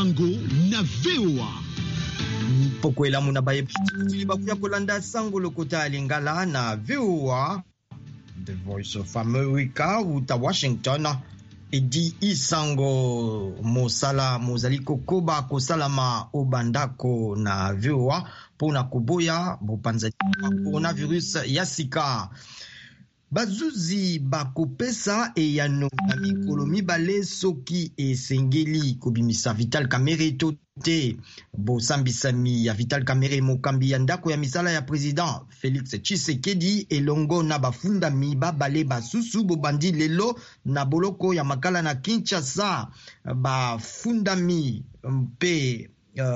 Bango na VOA. Pokwela muna baye bakuya kolanda sango lokota lingala na VOA, The Voice of America uta Washington. Edi isango mosala mozali kokoba kosalama obandako na VOA pona koboya bopanza coronavirus ya sika. Bazuzi bakopesa eyano na mikolo mibale soki esengeli kobimisa Vital Kamerhe to te. Bosambisami ya Vital Kamerhe mokambi ya ndako ya misala ya president Félix Tshisekedi elongo na bafundami babale basusu bobandi lelo na boloko ya makala na Kinshasa. Bafundami mpe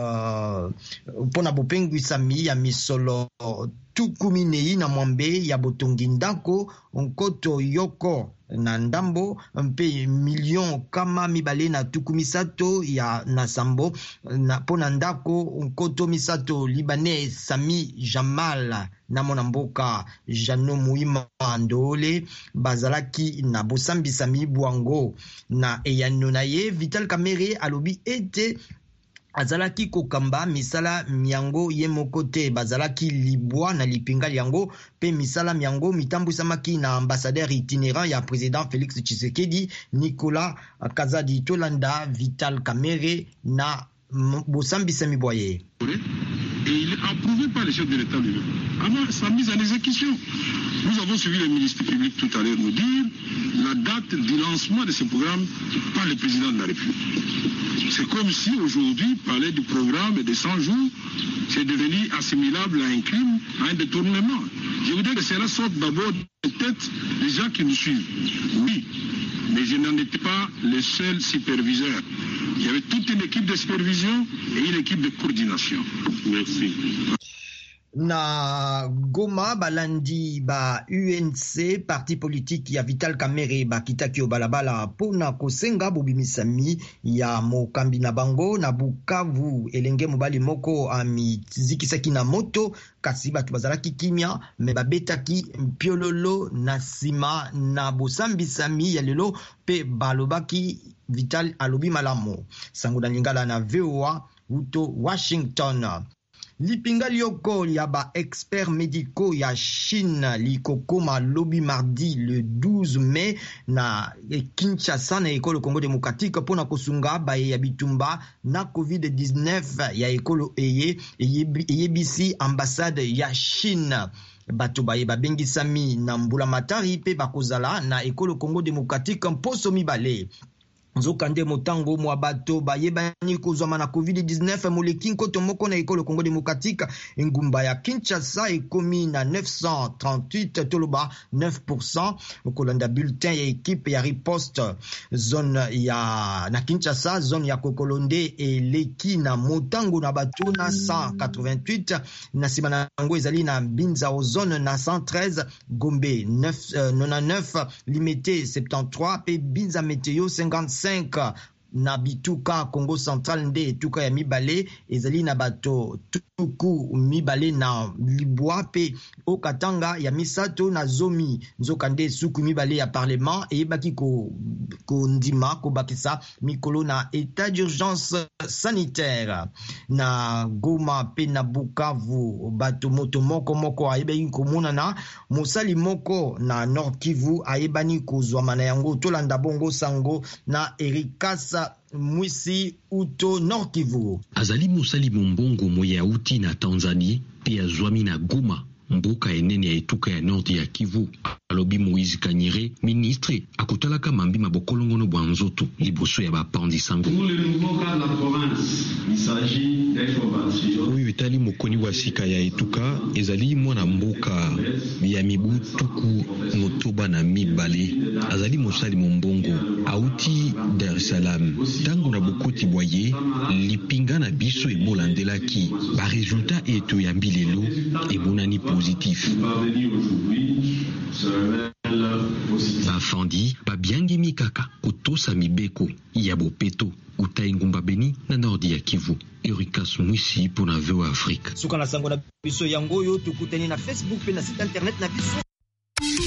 pona bopengwisami ya misolo tukuminei na mwambe ya botongi ndako nkoto yoko na ndambo mpe million kama mibale na tukumisato ya nasambo na pona ndako nkoto misato libanais Sami Jamal na mona mboka Jano Muima Ndole bazalaki na bosambisami bwango na eyano na ye. Vital Kamerhe alobi ete azalaki kokamba misala miango ye moko te, bazalaki libwa na lipinga yango pe misala miango mitambusamaki na ambassadeur itinérant ya président Félix Tshisekedi Nicolas Kazadi tolanda Vital Kamerhe na bosambisami boye. Et il est approuvé par le chef de l'État lui-même. Alors, sa mise en exécution. Nous avons suivi le ministre public tout à l'heure nous dire la date du lancement de ce programme par le président de la République. C'est comme si aujourd'hui, parler du programme de 100 jours, c'est devenu assimilable à un crime, à un détournement. Je voudrais que cela sorte d'abord des têtes des gens qui nous suivent. Oui, mais je n'en étais pas le seul superviseur. Il y avait toute une équipe de supervision et une équipe de coordination. Merci. Na Goma balandi ba UNC parti politique ya Vital Kamerhe bakitaki obalabala pona kosenga bobimisami ya mokambi na bango. Na Bukavu elenge mobali moko amizikisaki na moto kasi batu bazalaki kimia me babetaki mpiololo na sima na bosambisami ya lelo pe balobaki Vital alobi malamo. Sango na lingala na VOA uto Washington. Lipinga lioko ya ba experts médicaux ya Chine likokoma lobi mardi le 12 mai na Kinshasa na ekolo Congo démocratique pona kosunga ba ya bitumba na COVID-19 ya ekolo eyebisi ambassade ya Chine. Bato baye babengisami na mbula matari pe bakozala na ekolo Congo démocratique mposo mibale. Nzokande motango mwa bato bayebani kozwama na COVID-19 moleki nkoto moko na ekolo Congo démocratique engumba ya Kinshasa ekomi na 938 toloba 9%. Okolanda bulletin ya equipe ya riposte zone ya na Kinshasa zone ya Kokolonde eleki na motango na bato na 188 na sima na ngo ezali na Binza o zone na 113 Gombe 99 Limité 73 pe Binza Meteo 55 na bituka Congo Central nde tuka ya mibale ezali na bato tuku mibale na libwa pe okatanga ya misato na zomi nzokande suku mibale ya parlement eyebaki ko ndima ko bakisa mikolo na état d'urgence sanitaire. Na Goma pe na Bukavu bato moto moko ayebaki komona na mosali moko na Nord Kivu ayebani kozwama na yango tolanda bongo sango na Erikasa Mwisi uto Nord Kivu. Azali mosali mombongo moya uti na Tanzanie pe azwami na Goma mboka enene ya etuka ya Nord ya Kivu. Alobi Moïse Kanyere ministre akotalaka mambi mabokolongono bwa nzoto liboso ya bapandi sango. Pour le nouveau cas de la province, il s'agit d'informations. Oui, Vitali mokoni wa sika ya etuka ezali mwana mboka ya mibu tuku motoba na mibale. Azali mosali mombongo auti Dar es Salaam. Tango na bokoti boye lipinga na biso ebolandelaki ba resultat eto ya mbilelo ebonani positif. Bafandi babiangi mikaka kotosa mibeko ya bopeto utai ngumba beni na Nordi ya Kivu. Ericas Mwisi pour na VOA Afrique. Suka na sango na biso yango yo tukuteni na Facebook pe na site internet na biso.